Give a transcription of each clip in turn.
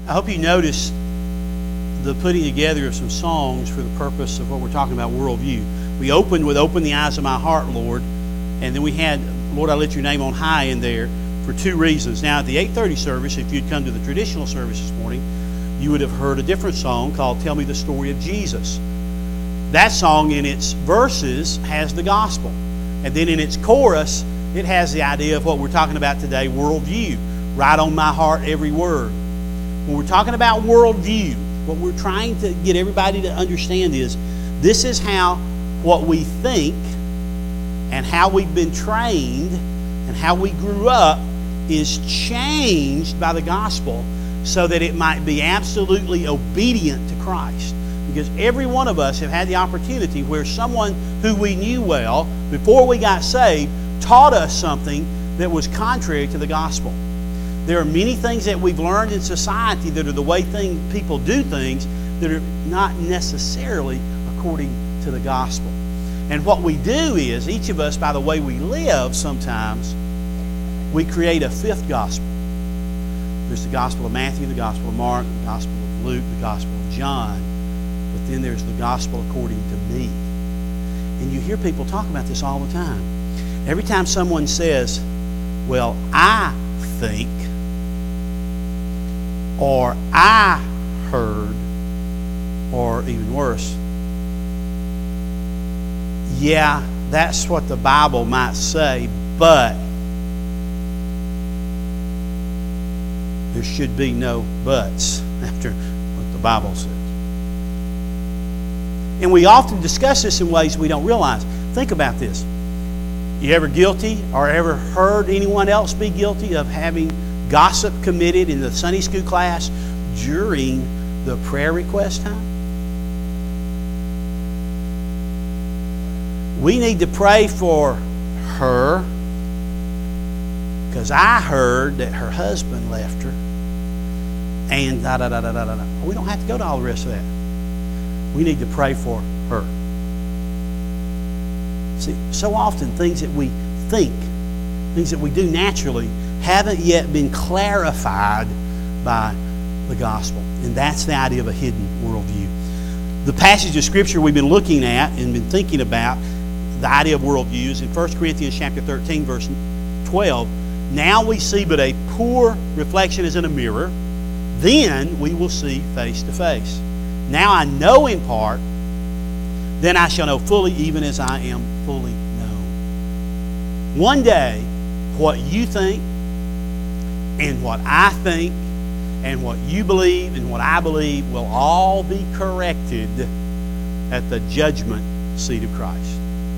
I hope you noticed the putting together of some songs for the purpose of what we're talking about, worldview. We opened with Open the Eyes of My Heart, Lord, and then we had Lord, I Lift Your Name on High in there for two reasons. Now, at the 8:30 service, if you'd come to the traditional service this morning, you would have heard a different song called Tell Me the Story of Jesus. That song in its verses has the gospel. And then in its chorus, it has the idea of what we're talking about today, worldview. Right on my heart, every word. When we're talking about worldview, what we're trying to get everybody to understand is this is how what we think and how we've been trained and how we grew up is changed by the gospel so that it might be absolutely obedient to Christ. Because every one of us have had the opportunity where someone who we knew well before we got saved taught us something that was contrary to the gospel. There are many things that we've learned in society that are the way people do things that are not necessarily according to the gospel. And what we do is, each of us, by the way we live sometimes, we create a fifth gospel. There's the gospel of Matthew, the gospel of Mark, the gospel of Luke, the gospel of John. But then there's the gospel according to me. And you hear people talk about this all the time. Every time someone says, well, I think, or I heard, or even worse, yeah, that's what the Bible might say, but there should be no buts after what the Bible says. And we often discuss this in ways we don't realize. Think about this. You ever guilty or ever heard anyone else be guilty of having gossip committed in the Sunday school class during the prayer request time? We need to pray for her because I heard that her husband left her and da-da-da-da-da-da. We don't have to go to all the rest of that. We need to pray for her. See, so often things that we think, things that we do naturally, haven't yet been clarified by the gospel. And that's the idea of a hidden worldview. The passage of Scripture we've been looking at and been thinking about, the idea of worldview, is in 1 Corinthians chapter 13, verse 12. Now we see but a poor reflection as in a mirror, then we will see face to face. Now I know in part, then I shall know fully, even as I am fully known. One day, what you think and what I think and what you believe and what I believe will all be corrected at the judgment seat of Christ.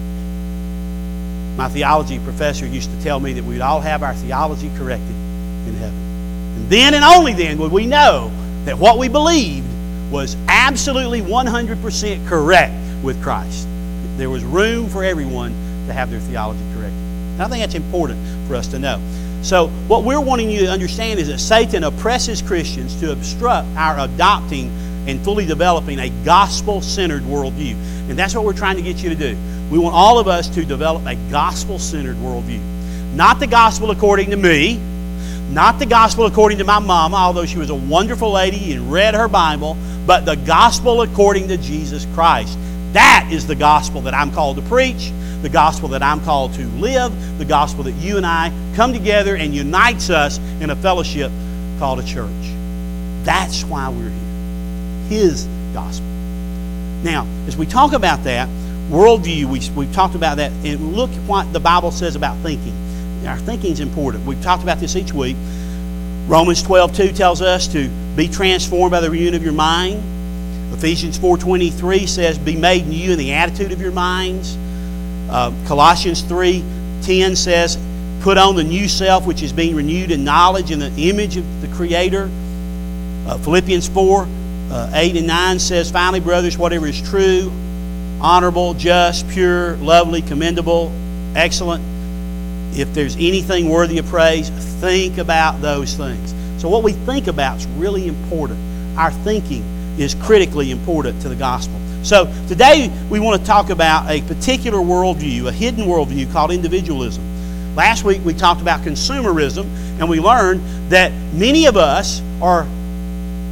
My theology professor used to tell me that we'd all have our theology corrected in heaven. And then and only then would we know that what we believed was absolutely 100% correct with Christ. There was room for everyone to have their theology corrected. And I think that's important for us to know. So what we're wanting you to understand is that Satan oppresses Christians to obstruct our adopting and fully developing a gospel-centered worldview. And that's what we're trying to get you to do. We want all of us to develop a gospel-centered worldview. Not the gospel according to me, not the gospel according to my mama, although she was a wonderful lady and read her Bible, but the gospel according to Jesus Christ. That is the gospel that I'm called to preach, the gospel that I'm called to live, the gospel that you and I come together and unites us in a fellowship called a church. That's why we're here. His gospel. Now, as we talk about that, worldview, we've talked about that, and look at what the Bible says about thinking. Our thinking is important. We've talked about this each week. Romans 12:2 tells us to be transformed by the renewing of your mind. Ephesians 4:23 says, be made new in the attitude of your minds. Colossians 3:10 says, put on the new self, which is being renewed in knowledge in the image of the Creator. Philippians 4:8 and 9 says, finally, brothers, whatever is true, honorable, just, pure, lovely, commendable, excellent, if there's anything worthy of praise, think about those things. So what we think about is really important. Our thinking is critically important to the gospel. So today we want to talk about a particular worldview, a hidden worldview called individualism. Last week we talked about consumerism, and we learned that many of us are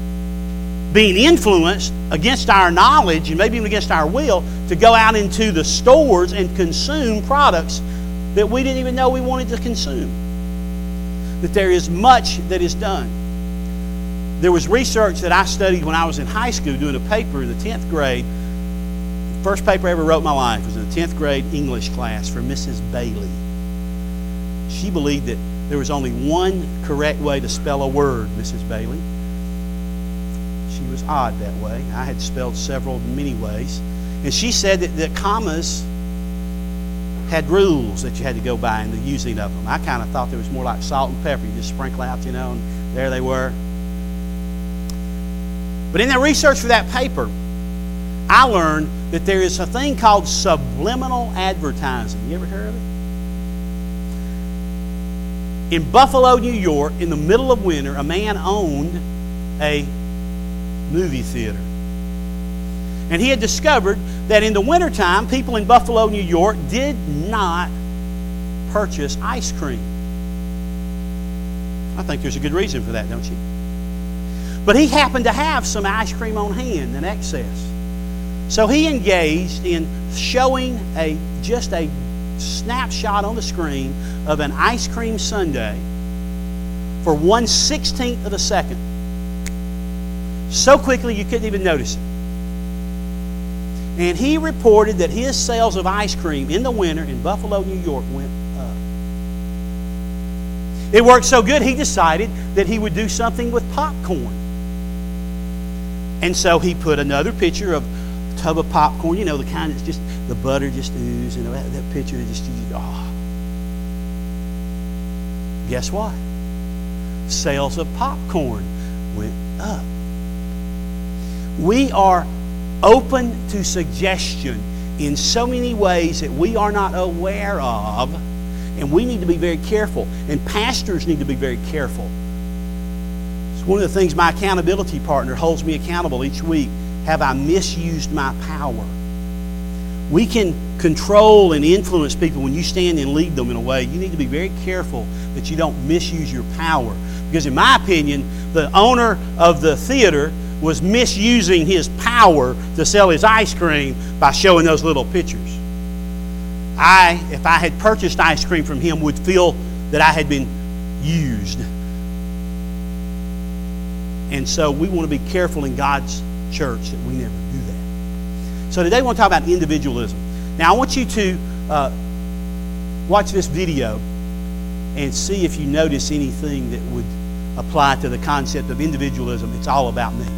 being influenced against our knowledge and maybe even against our will to go out into the stores and consume products that we didn't even know we wanted to consume. That there is much that is done. There was research that I studied when I was in high school doing a paper in the 10th grade. The first paper I ever wrote in my life was in the 10th grade English class for Mrs. Bailey. She believed that there was only one correct way to spell a word, Mrs. Bailey. She was odd that way. I had spelled several many ways. And she said that commas had rules that you had to go by in the using of them. I kind of thought there was more like salt and pepper. You just sprinkle out, and there they were. But in the research for that paper, I learned that there is a thing called subliminal advertising. You ever heard of it? In Buffalo, New York, in the middle of winter, a man owned a movie theater. And he had discovered that in the wintertime, people in Buffalo, New York did not purchase ice cream. I think there's a good reason for that, don't you? But he happened to have some ice cream on hand in excess. So he engaged in showing just a snapshot on the screen of an ice cream sundae for 1/16th of a second. So quickly you couldn't even notice it. And he reported that his sales of ice cream in the winter in Buffalo, New York went up. It worked so good he decided that he would do something with popcorn. And so he put another picture of a tub of popcorn, the kind that's just, the butter just oozes, and that picture just, Guess what? Sales of popcorn went up. We are open to suggestion in so many ways that we are not aware of, and we need to be very careful, and pastors need to be very careful. It's one of the things my accountability partner holds me accountable each week. Have I misused my power? We can control and influence people when you stand and lead them in a way. You need to be very careful that you don't misuse your power. Because in my opinion, the owner of the theater was misusing his power to sell his ice cream by showing those little pictures. If I had purchased ice cream from him, would feel that I had been used. And so we want to be careful in God's church that we never do that. So today I want to talk about individualism. Now I want you to watch this video and see if you notice anything that would apply to the concept of individualism. It's all about me.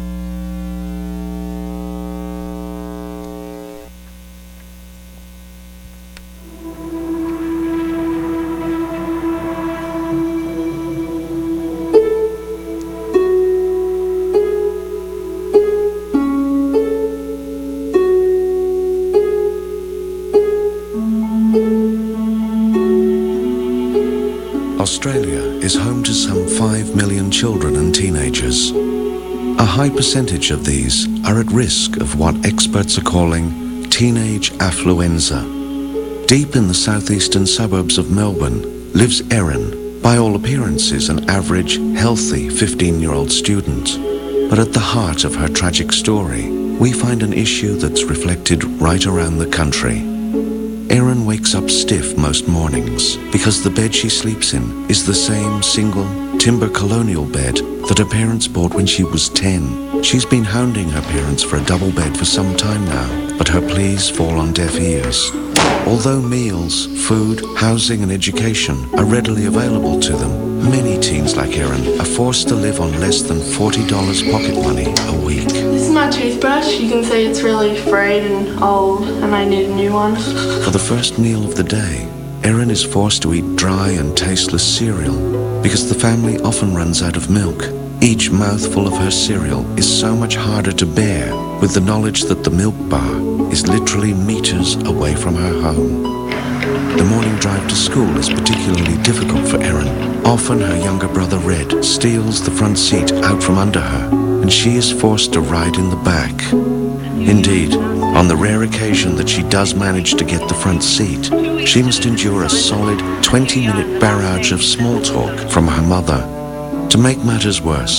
Australia is home to some 5 million children and teenagers. A high percentage of these are at risk of what experts are calling teenage affluenza. Deep in the southeastern suburbs of Melbourne lives Erin, by all appearances an average, healthy 15-year-old student. But at the heart of her tragic story, we find an issue that's reflected right around the country. Erin wakes up stiff most mornings because the bed she sleeps in is the same single timber colonial bed that her parents bought when she was 10. She's been hounding her parents for a double bed for some time now, but her pleas fall on deaf ears. Although meals, food, housing and education are readily available to them, many teens like Erin are forced to live on less than $40 pocket money a week. This is my toothbrush. You can see it's really frayed and old, and I need a new one. For the first meal of the day, Erin is forced to eat dry and tasteless cereal because the family often runs out of milk. Each mouthful of her cereal is so much harder to bear with the knowledge that the milk bar is literally meters away from her home. The morning drive to school is particularly difficult for Erin. Often her younger brother Red steals the front seat out from under her, and she is forced to ride in the back. Indeed, on the rare occasion that she does manage to get the front seat, she must endure a solid 20-minute barrage of small talk from her mother. To make matters worse,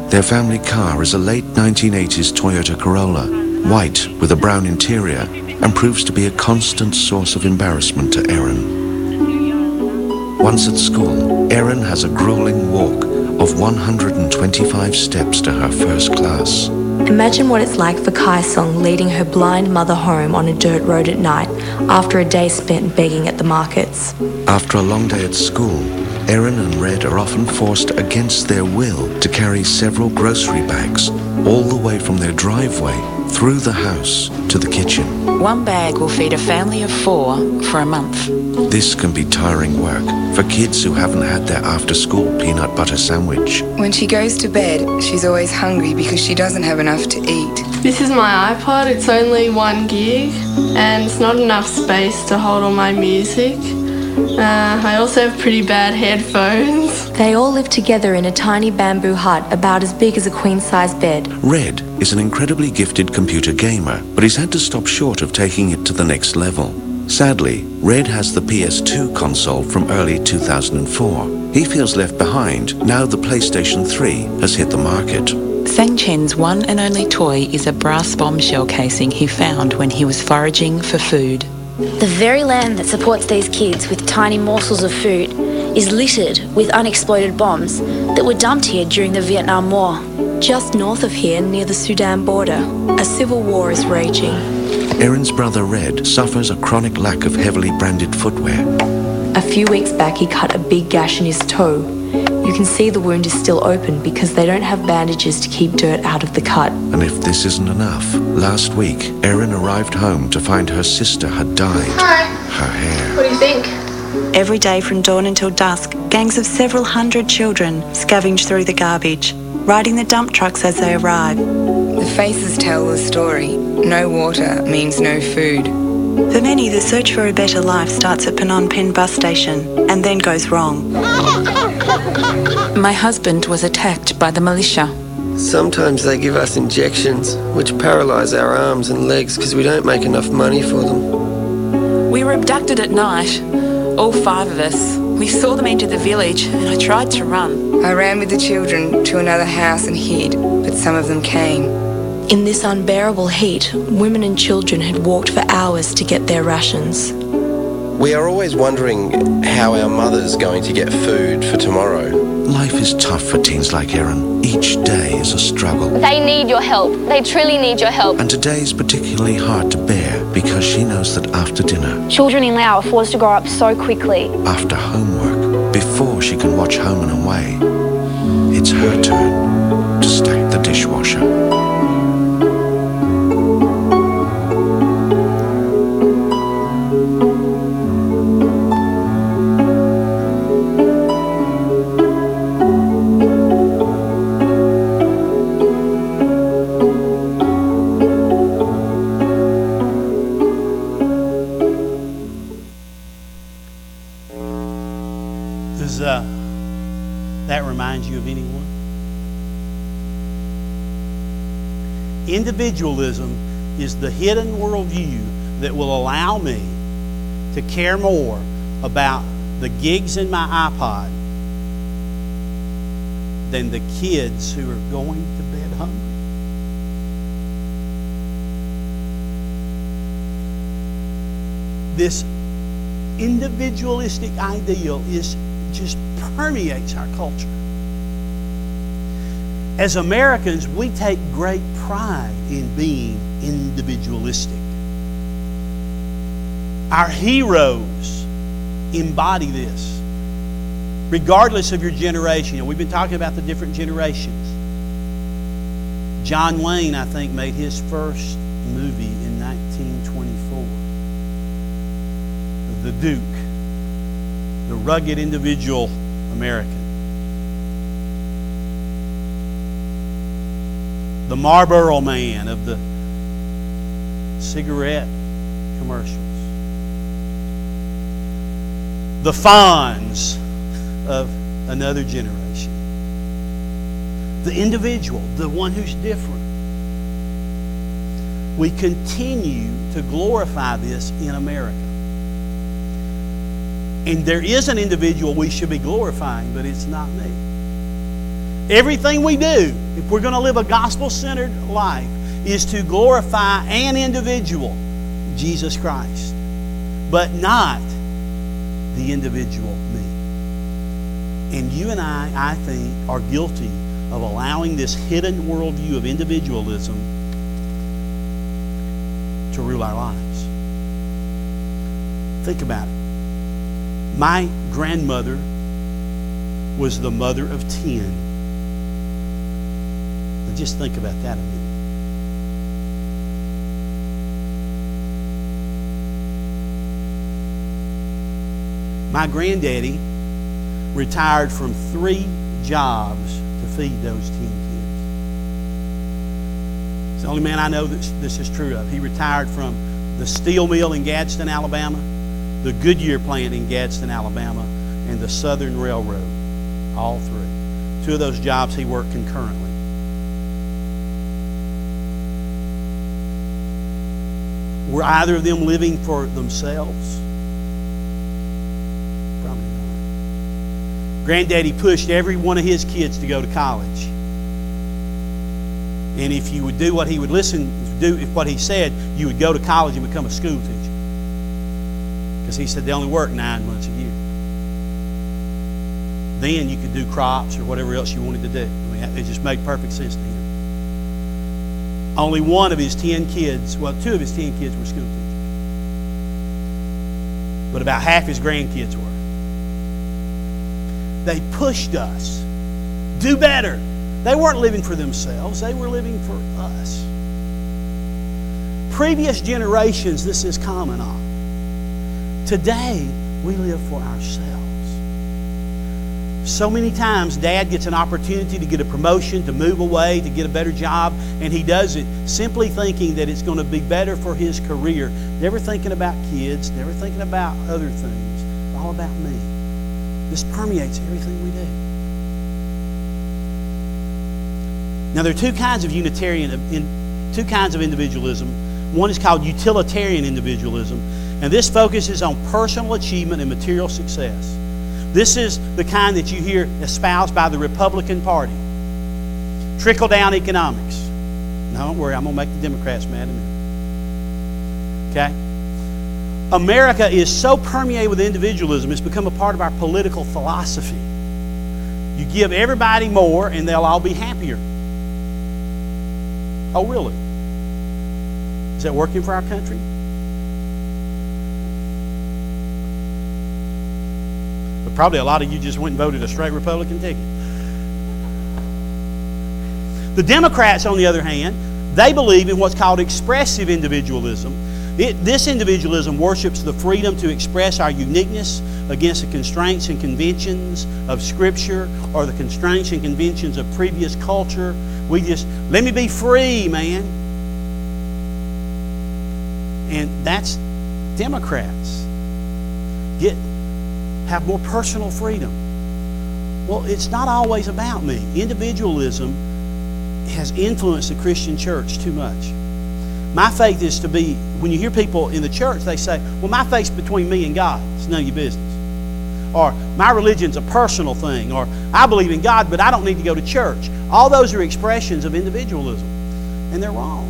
Their family car is a late 1980s Toyota Corolla, white with a brown interior, and proves to be a constant source of embarrassment to Erin. Once at school, Erin has a grueling walk of 125 steps to her first class. Imagine what it's like for Kai Song leading her blind mother home on a dirt road at night after a day spent begging at the markets. After a long day at school, Erin and Red are often forced against their will to carry several grocery bags all the way from their driveway through the house to the kitchen. One bag will feed a family of 4 for a month. This can be tiring work for kids who haven't had their after-school peanut butter sandwich. When she goes to bed, she's always hungry because she doesn't have enough to eat. This is my iPod. It's only 1 gig and it's not enough space to hold all my music. I also have pretty bad headphones. They all live together in a tiny bamboo hut about as big as a queen-size bed. Red is an incredibly gifted computer gamer, but he's had to stop short of taking it to the next level. Sadly, Red has the PS2 console from early 2004. He feels left behind now the PlayStation 3 has hit the market. Sang Chen's one and only toy is a brass bombshell casing he found when he was foraging for food. The very land that supports these kids with tiny morsels of food is littered with unexploded bombs that were dumped here during the Vietnam War. Just north of here, near the Sudan border, a civil war is raging. Erin's brother Red suffers a chronic lack of heavily branded footwear. A few weeks back, he cut a big gash in his toe. You can see the wound is still open because they don't have bandages to keep dirt out of the cut. And if this isn't enough, last week, Erin arrived home to find her sister had dyed her hair. What do you think? Every day from dawn until dusk, gangs of several hundred children scavenge through the garbage, riding the dump trucks as they arrive. The faces tell the story. No water means no food. For many, the search for a better life starts at Phnom Penh bus station and then goes wrong. My husband was attacked by the militia. Sometimes they give us injections, which paralyse our arms and legs because we don't make enough money for them. We were abducted at night, all 5 of us. We saw them enter the village and I tried to run. I ran with the children to another house and hid, but some of them came. In this unbearable heat, women and children had walked for hours to get their rations. We are always wondering how our mother's going to get food for tomorrow. Life is tough for teens like Erin. Each day is a struggle. They need your help. They truly need your help. And today is particularly hard to bear because she knows that after dinner, Children in Laos are forced to grow up so quickly. after homework, before she can watch Home and Away, it's her turn to stack the dishwasher. Does that remind you of anyone? Individualism is the hidden worldview that will allow me to care more about the gigs in my iPod than the kids who are going to bed hungry. This individualistic ideal just permeates our culture. As Americans, we take great pride in being individualistic. Our heroes embody this, regardless of your generation. You know, we've been talking about the different generations. John Wayne, I think, made his first movie in 1924. The Duke, the rugged individual American. The Marlboro Man of the cigarette commercials. The Fonz of another generation. The individual, the one who's different. We continue to glorify this in America. And there is an individual we should be glorifying, but it's not me. Everything we do, if we're going to live a gospel-centered life, is to glorify an individual, Jesus Christ, but not the individual me. And you and I think, are guilty of allowing this hidden worldview of individualism to rule our lives. Think about it. My grandmother was the mother of 10. Now just think about that a minute. My granddaddy retired from 3 jobs to feed those 10 kids. It's the only man I know that this is true of. He retired from the steel mill in Gadsden, Alabama, the Goodyear plant in Gadsden, Alabama, and the Southern Railroad. All 3. 2 of those jobs he worked concurrently. Were either of them living for themselves? Probably not. Granddaddy pushed every one of his kids to go to college. And if you would do what he would do what he said, you would go to college and become a school teacher. Because he said they only work 9 months a year. Then you could do crops or whatever else you wanted to do. I mean, it just made perfect sense to him. Only one of his 10 kids, well, 2 of his 10 kids were school teachers. But about half his grandkids were. They pushed us. Do better. They weren't living for themselves. They were living for us. Previous generations, this is common on. Today, we live for ourselves. So many times, Dad gets an opportunity to get a promotion, to move away, to get a better job, and he does it simply thinking that it's going to be better for his career. Never thinking about kids, never thinking about other things. It's all about me. This permeates everything we do. Now, there are 2 kinds of two kinds of individualism. One is called utilitarian individualism, and this focuses on personal achievement and material success. This is the kind that you hear espoused by the Republican Party. Trickle-down economics. No, don't worry, I'm going to make the Democrats mad in a minute. Okay? America is so permeated with individualism, it's become a part of our political philosophy. You give everybody more and they'll all be happier. Oh, really? Is that working for our country? But probably a lot of you just went and voted a straight Republican ticket. The Democrats, on the other hand, they believe in what's called expressive individualism. This individualism worships the freedom to express our uniqueness against the constraints and conventions of Scripture or the constraints and conventions of previous culture. We just, let me be free, man. And that's Democrats. Have more personal freedom. Well, it's not always about me. Individualism has influenced the Christian church too much. My faith is to be, when you hear people in the church, they say, well, my faith's between me and God. It's none of your business. Or, my religion's a personal thing. Or, I believe in God, but I don't need to go to church. All those are expressions of individualism. And they're wrong.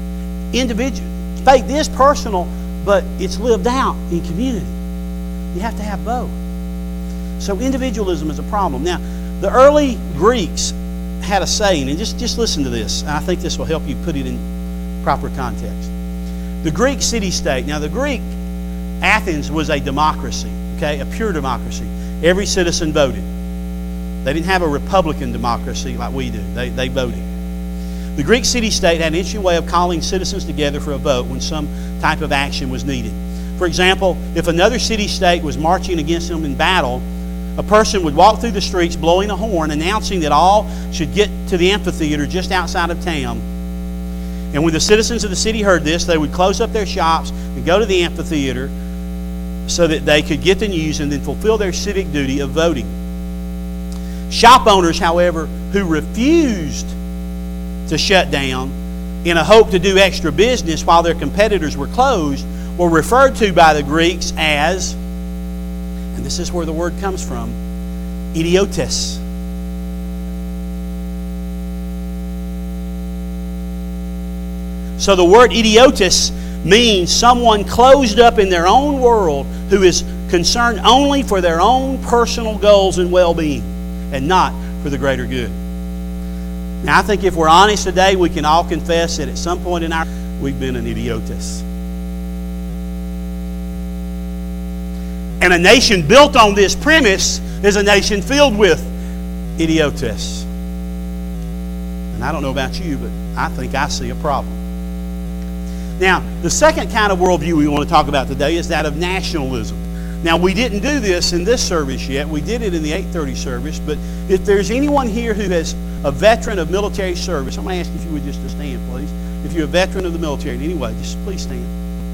Faith is personal, but it's lived out in community. You have to have both. So individualism is a problem. Now, the early Greeks had a saying, and just listen to this. I think this will help you put it in proper context. The Greek city-state. Now, Athens was a democracy, okay, a pure democracy. Every citizen voted. They didn't have a republican democracy like we do. They voted. The Greek city-state had an interesting way of calling citizens together for a vote when some type of action was needed. For example, if another city-state was marching against them in battle, a person would walk through the streets blowing a horn, announcing that all should get to the amphitheater just outside of town. And when the citizens of the city heard this, they would close up their shops and go to the amphitheater so that they could get the news and then fulfill their civic duty of voting. Shop owners, however, who refused to shut down in a hope to do extra business while their competitors were closed were referred to by the Greeks as, and this is where the word comes from, idiotes. So the word idiotus means someone closed up in their own world who is concerned only for their own personal goals and well-being and not for the greater good. Now, I think if we're honest today, we can all confess that at some point in our life, we've been an idiotus. And a nation built on this premise is a nation filled with idiotus. And I don't know about you, but I think I see a problem. Now, the second kind of worldview we want to talk about today is that of nationalism. Now, we didn't do this in this service yet. We did it in the 8:30 service. But if there's anyone here who is a veteran of military service, I'm going to ask if you would just to stand, please. If you're a veteran of the military in any way, just please stand.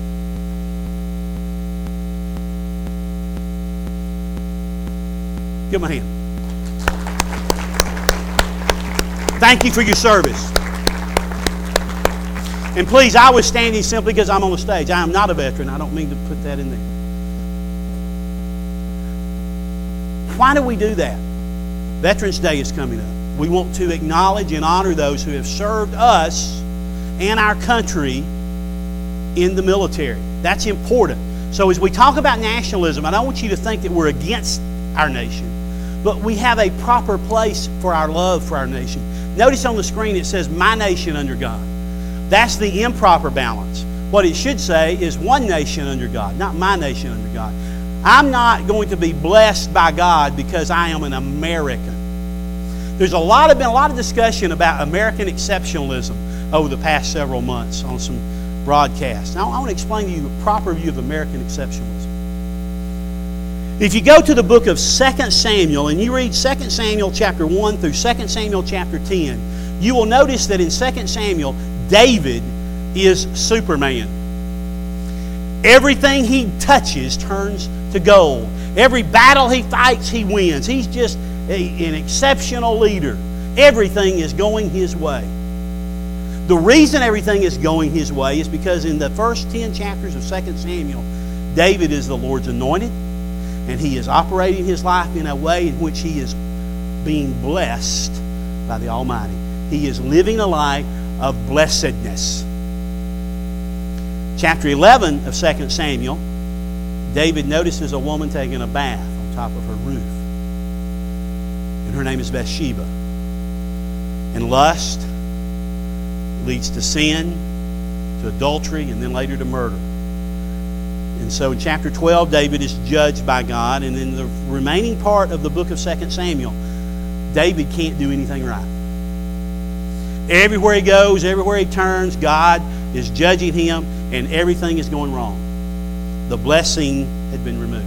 Give them a hand. Thank you for your service. And please, I was standing simply because I'm on the stage. I am not a veteran. I don't mean to put that in there. Why do we do that? Veterans Day is coming up. We want to acknowledge and honor those who have served us and our country in the military. That's important. So as we talk about nationalism, I don't want you to think that we're against our nation, but we have a proper place for our love for our nation. Notice on the screen it says, "My nation under God." That's the improper balance. What it should say is one nation under God, not my nation under God. I'm not going to be blessed by God because I am an American. There's been a lot of discussion about American exceptionalism over the past several months on some broadcasts. Now, I want to explain to you a proper view of American exceptionalism. If you go to the book of 2 Samuel and you read 2 Samuel chapter 1 through 2 Samuel chapter 10, you will notice that in 2 Samuel, David is Superman. Everything he touches turns to gold. Every battle he fights, he wins. He's just an exceptional leader. Everything is going his way. The reason everything is going his way is because in the first 10 chapters of 2 Samuel, David is the Lord's anointed, and he is operating his life in a way in which he is being blessed by the Almighty. He is living a life of blessedness. Chapter 11 of 2 Samuel, David notices a woman taking a bath on top of her roof. And her name is Bathsheba. And lust leads to sin, to adultery, and then later to murder. And so in chapter 12, David is judged by God. And in the remaining part of the book of 2 Samuel, David can't do anything right. Everywhere he goes, everywhere he turns, God is judging him, and everything is going wrong. The blessing had been removed.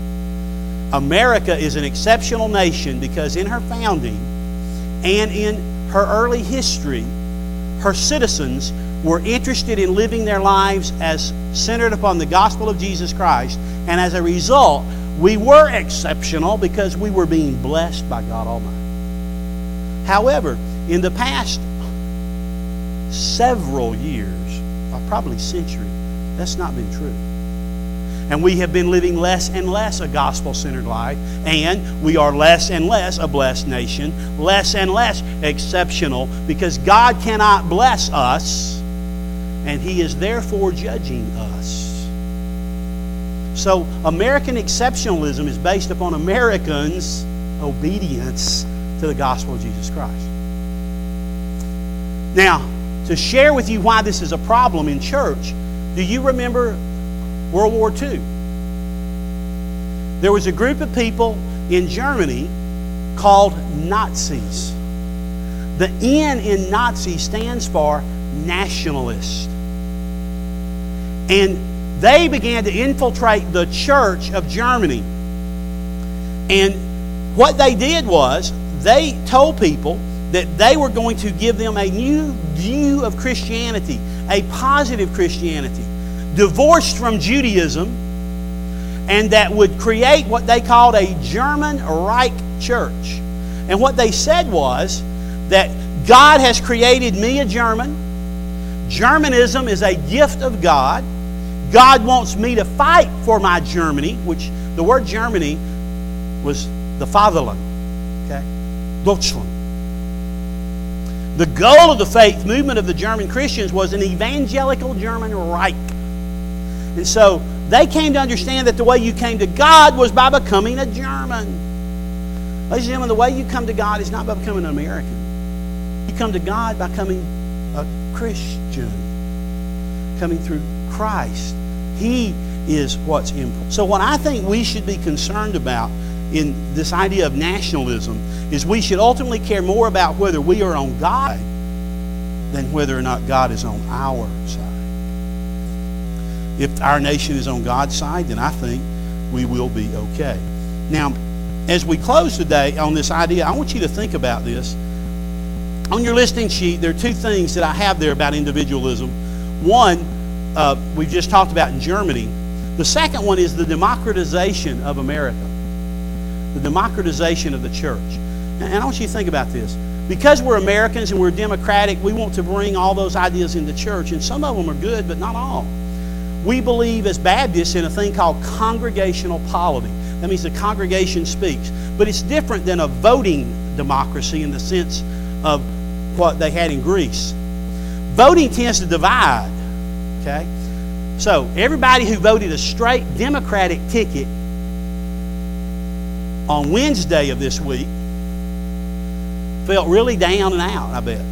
America is an exceptional nation because in her founding and in her early history, her citizens were interested in living their lives as centered upon the gospel of Jesus Christ. And as a result, we were exceptional because we were being blessed by God Almighty. However, in the past several years, or probably century, that's not been true. And we have been living less and less a gospel-centered life, and we are less and less a blessed nation, less and less exceptional, because God cannot bless us, and He is therefore judging us. So American exceptionalism is based upon Americans' obedience to the gospel of Jesus Christ. Now, to share with you why this is a problem in church, do you remember World War II? There was a group of people in Germany called Nazis. The N in Nazi stands for nationalist. And they began to infiltrate the church of Germany. And what they did was they told people that they were going to give them a new view of Christianity, a positive Christianity, divorced from Judaism, and that would create what they called a German Reich church. And what they said was that God has created me a German. Germanism is a gift of God. God wants me to fight for my Germany, which the word Germany was the fatherland, okay? Deutschland. The goal of the faith movement of the German Christians was an evangelical German Reich. And so they came to understand that the way you came to God was by becoming a German. Ladies and gentlemen, the way you come to God is not by becoming an American. You come to God by becoming a Christian, coming through Christ. He is what's important. So what I think we should be concerned about in this idea of nationalism is we should ultimately care more about whether we are on God than whether or not God is on our side. If our nation is on God's side, then I think we will be okay. Now, as we close today on this idea, I want you to think about this. On your listing sheet, there are two things that I have there about individualism. One, we've just talked about in Germany. The second one is the democratization of America, the democratization of the church. And I want you to think about this. Because we're Americans and we're democratic, we want to bring all those ideas into church, and some of them are good, but not all. We believe as Baptists in a thing called congregational polity. That means the congregation speaks. But it's different than a voting democracy in the sense of what they had in Greece. Voting tends to divide, okay? So everybody who voted a straight Democratic ticket on Wednesday of this week felt really down and out, I bet.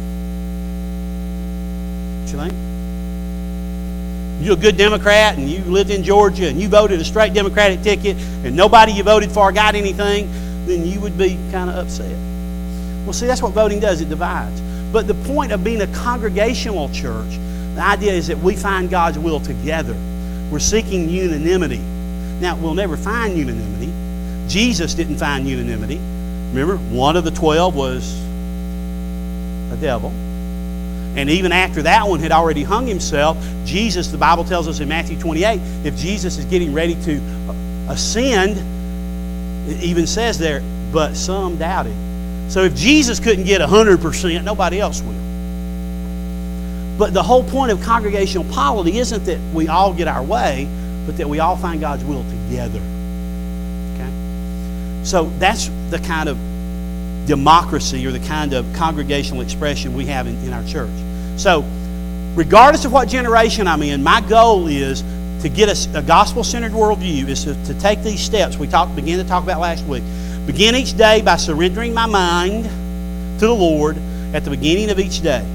What you think? You're a good Democrat and you lived in Georgia and you voted a straight Democratic ticket and nobody you voted for got anything, then you would be kind of upset. Well, see, that's what voting does. It divides. But the point of being a congregational church, the idea is that we find God's will together. We're seeking unanimity. Now, we'll never find unanimity. Jesus didn't find unanimity. Remember, one of the 12 was a devil. And even after that one had already hung himself, Jesus, the Bible tells us in Matthew 28, if Jesus is getting ready to ascend, it even says there, but some doubted. So if Jesus couldn't get 100%, nobody else will. But the whole point of congregational polity isn't that we all get our way, but that we all find God's will together. Okay? So that's the kind of democracy or the kind of congregational expression we have in our church. So regardless of what generation I'm in, my goal is to get a gospel-centered worldview, is to take these steps we began to talk about last week. Begin each day by surrendering my mind to the Lord at the beginning of each day.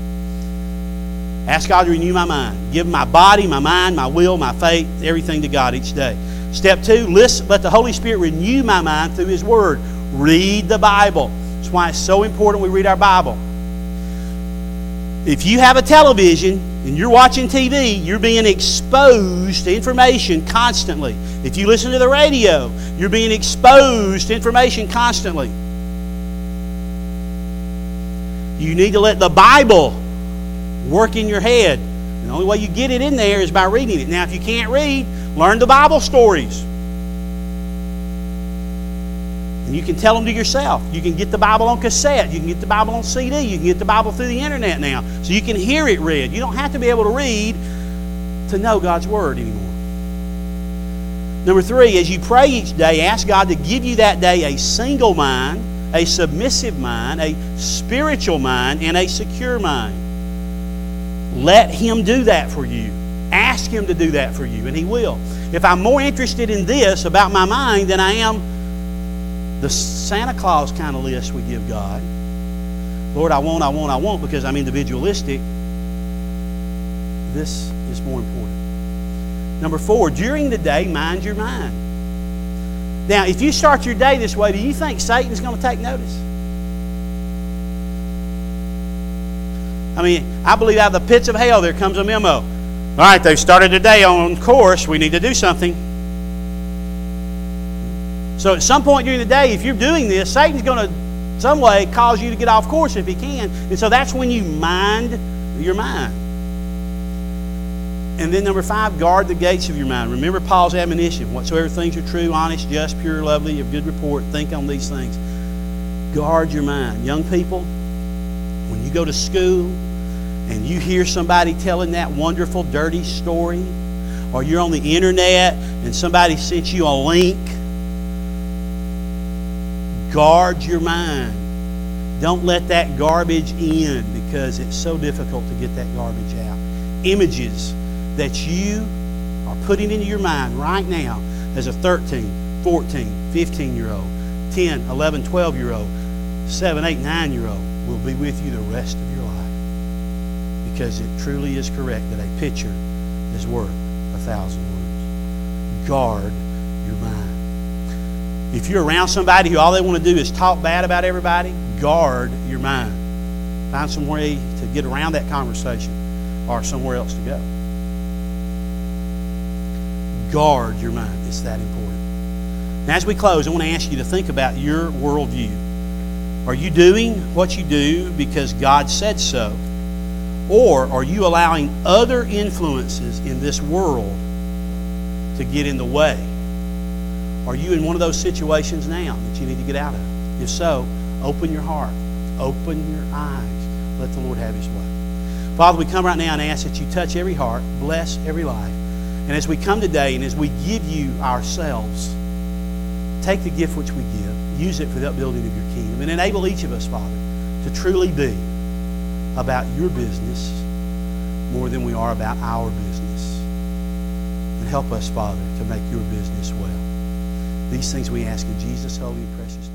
Ask God to renew my mind. Give my body, my mind, my will, my faith, everything to God each day. Step 2, let the Holy Spirit renew my mind through His Word. Read the Bible. That's why it's so important we read our Bible. If you have a television and you're watching TV, you're being exposed to information constantly. If you listen to the radio, you're being exposed to information constantly. You need to let the Bible work in your head. And the only way you get it in there is by reading it. Now, if you can't read, learn the Bible stories. And you can tell them to yourself. You can get the Bible on cassette. You can get the Bible on CD. You can get the Bible through the internet now. So you can hear it read. You don't have to be able to read to know God's Word anymore. Number 3, as you pray each day, ask God to give you that day a single mind, a submissive mind, a spiritual mind, and a secure mind. Let Him do that for you. Ask Him to do that for you, and He will. If I'm more interested in this about my mind than I am the Santa Claus kind of list we give God, Lord, I want, because I'm individualistic, this is more important. Number 4, during the day, mind your mind. Now, if you start your day this way, do you think Satan's going to take notice? I mean, I believe out of the pits of hell there comes a memo. All right, they've started their day on course. We need to do something. So at some point during the day, if you're doing this, Satan's going to, some way, cause you to get off course if he can. And so that's when you mind your mind. And then number 5, guard the gates of your mind. Remember Paul's admonition. Whatsoever things are true, honest, just, pure, lovely, of good report, think on these things. Guard your mind. Young people, when you go to school and you hear somebody telling that wonderful, dirty story, or you're on the internet and somebody sent you a link, guard your mind. Don't let that garbage in, because it's so difficult to get that garbage out. Images that you are putting into your mind right now as a 13, 14, 15-year-old, 10, 11, 12-year-old, 7, 8, 9-year-old will be with you the rest of your life. Because it truly is correct that a picture is worth 1,000 words. Guard your mind. If you're around somebody who all they want to do is talk bad about everybody, guard your mind. Find some way to get around that conversation or somewhere else to go. Guard your mind. It's that important. Now, as we close, I want to ask you to think about your worldview. Are you doing what you do because God said so? Or are you allowing other influences in this world to get in the way? Are you in one of those situations now that you need to get out of? If so, open your heart. Open your eyes. Let the Lord have His way. Father, we come right now and ask that you touch every heart, bless every life. And as we come today and as we give you ourselves, take the gift which we give, use it for the upbuilding of your kingdom, and enable each of us, Father, to truly be about your business more than we are about our business. And help us, Father, to make your business well. These things we ask in Jesus' holy and precious name.